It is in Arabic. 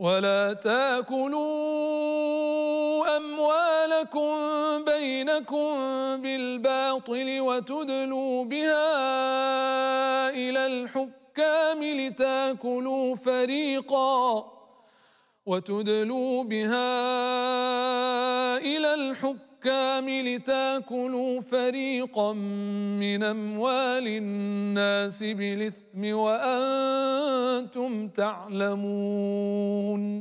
ولا تاكلوا أموالكم بينكم بالباطل وتدلوا بها إلى الحكام لتاكلوا فريقا من أموال الناس بالإثم وأنتم تعلمون.